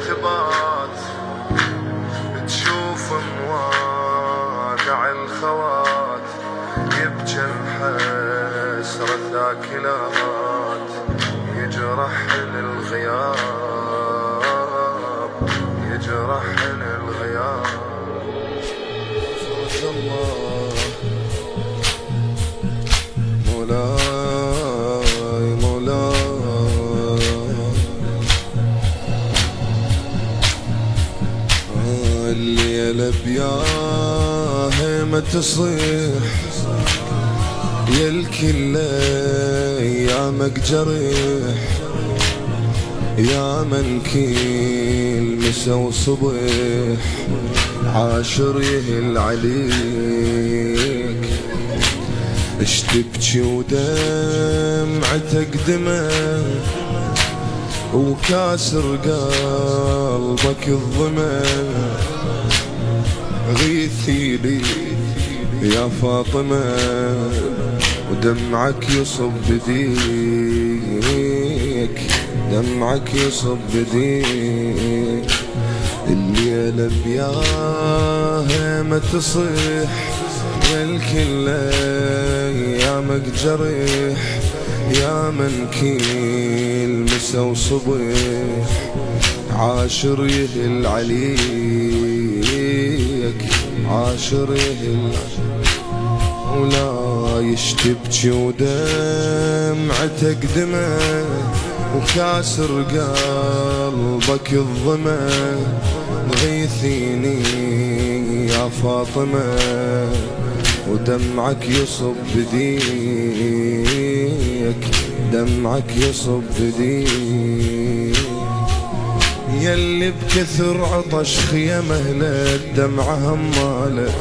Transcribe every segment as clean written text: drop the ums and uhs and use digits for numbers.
تبات تشوف مواقع الخوات يبجى الحسرة ثاكلات يجرحن الغياب يجرحن الغياب. فرج الله مولاي مولاي الليلة بياه ما تصيح يا الكل ايامك جريح يا من كيل مسا وصبح عاشر يهل عليك اش تبكي ودمعتك دمع وكاسر قلبك الظما غيثي لي يا فاطمة ودمعك يصب بديك دمعك يصب بديك. الليلة بياها ما تصيح يا الكل ايامك جريح يا من كيل مسا وصبح عاشر يهل عليك عاشر يهل ولا يشتبكي ودمعتك دمع وكاسر قلبك الظما غيثيني يا فاطمة ودمعك يصب بديك دمعك يصب بديك. يلي بكثر عطش خيمه للدمعة هماله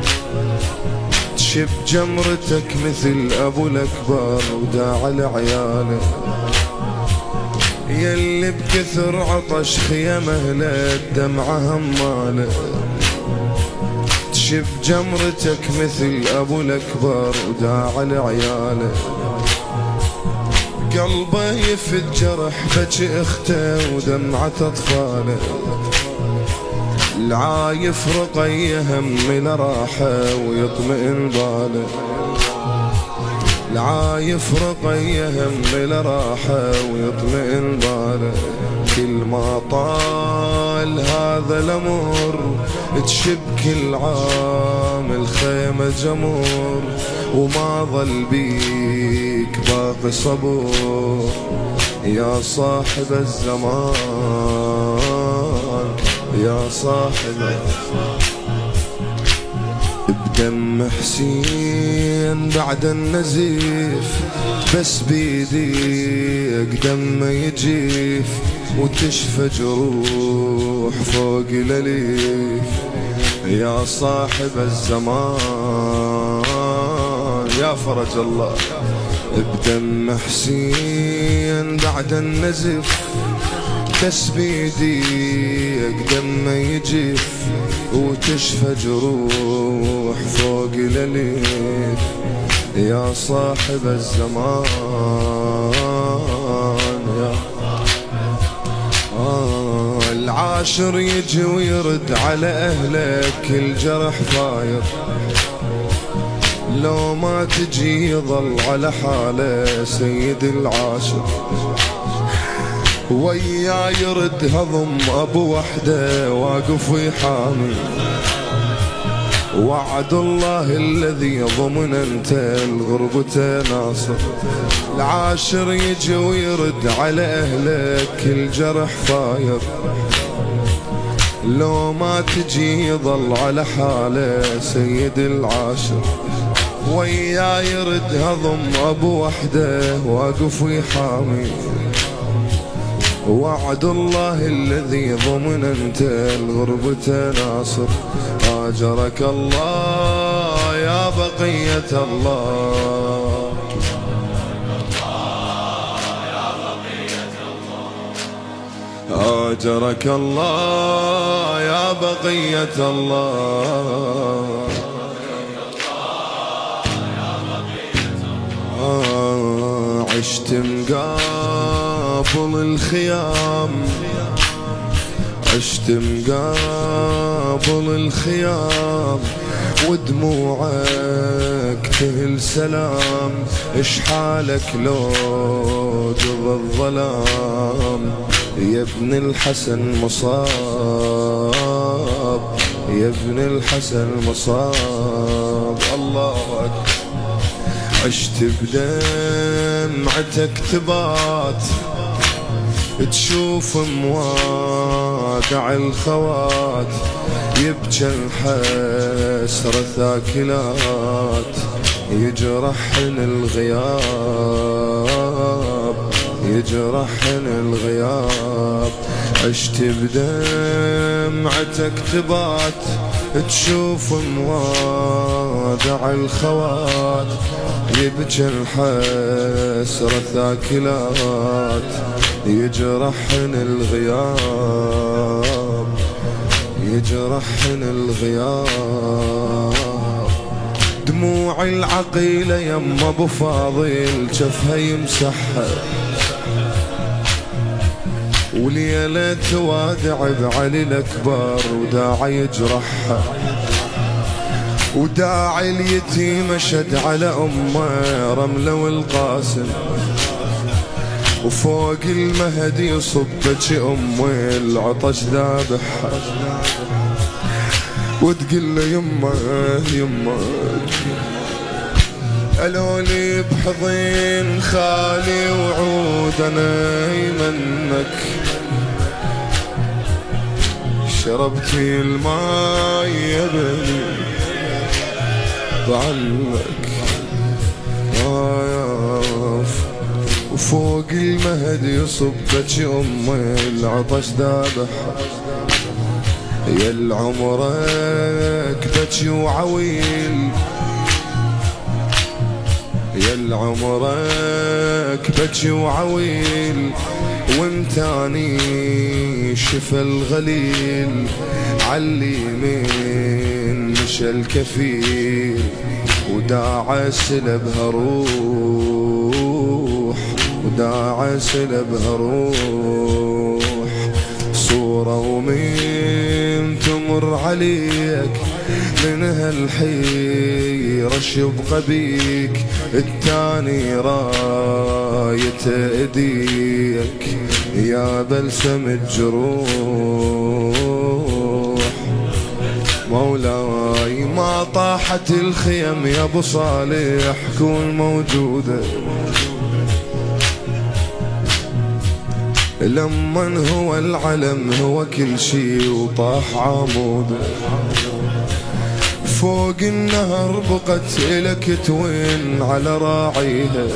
تشب جمرتك مثل ابو الاكبر وداع لعياله. يلي بكثر عطش خيمه للدمعة هماله تشب جمرتك مثل ابو الاكبر وداع لعياله. قلبه يفد جرح بكي اخته ودمعة اطفاله العايف رقي هم لراحه ويطمئن باله العايف رقي هم لراحه ويطمئن باله. كل ما طال هذا الامر تشب كل عام الخيمة جمر وما ظل بيك باقي صبور يا صاحب الزمان يا صاحب بدم حسين بعد النزيف بس بيديك دم يجيف وتشفى جروح فوق الاليف يا صاحب الزمان يا فرج الله. بدم حسين بعد النزف بس بيديك دم يجيف وتشفى جروح فوق الاليف يا صاحب الزمان يا العاشر يجي ويرد على اهلك الجرح فاير لو ما تجي يظل على حاله سيد العاشر ويا يرد هضم ابو وحده واقف ويحامي وعد الله الذي ضمن انت الغربة ناصر. العاشر يجي ويرد على اهلك الجرح فاير لو ما تجي يظل على حاله سيد العاشر ويا يرد هضم ابو وحده واقف ويحامي وعد الله الذي ضمن انت الغربة ناصر. اجرك الله يا بقية الله اجرك الله يا بقية الله عشت مقابل الخيام عشت مقابل الخيام ودموعك تهل سلام. اش حالك لو قضى الظلام يا ابن الحسن مصاب، يا ابن الحسن مصاب. الله أكبر. عشت بدمعتك تبات تشوف مواقع الخوات، يبكى الحسرة ثاكلات يجرحن الغياب، يجرحن الغياب. عشت بدمعتك تبات تشوف مواقع الخوات، يبكى الحسرة ثاكلات يجرحن الغياب، يجرحن الغياب. دموع العقيلة يم ابو فاضل شفها يمسحها، وليلة توادع بعلي الأكبر وداعي يجرحها، وداعي اليتيم شد على أمه رملة والقاسم، وفوق المهدي صبت أمي العطش ذابحها، وتقول له يمه يمه قالولي بحضين خالي وعود انا يمنك، شربتي الماي يا بني بعلمك. وفوق المهدي صبت امي العطش ذابحها، يا العمرك بكي وعويل، يا العمرك بكي وعويل، وانتاني شفى الغليل، عاليمين مشى الكفيل، وداعس لبها روح، وداعس لبها روح. صورة ومين تمر عليك من هالحيرة يبقى بيك، التاني راية ايديك يا بلسم الجروح. مولاي ما طاحت الخيم يا ابو صالح كون موجودة، لمن هو العلم هو كل شي وطاح عموده. فوق النهر بقت إلك توين على راعيها،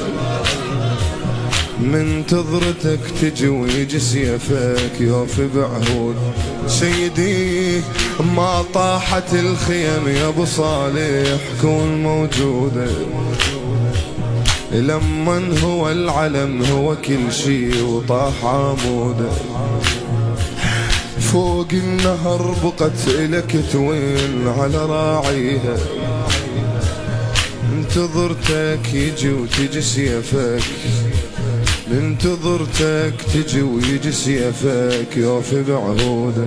من تضرتك تجي ويجي سيفك يوفي بعهود. سيدي ما طاحت الخيم يا ابو صالح كون موجوده، لمن هو العلم هو كل شي وطاح عموده. فوق النهر بقت إلك توين على راعيها، انتظرتك يجي وتجي سيفك، انتظرتك تجي ويجي سيفك يوفي بعهوده.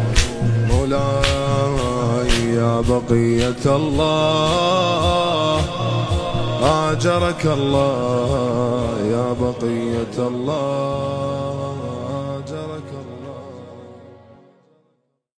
مولاي يا بقية الله آجرك الله، يا بقية الله.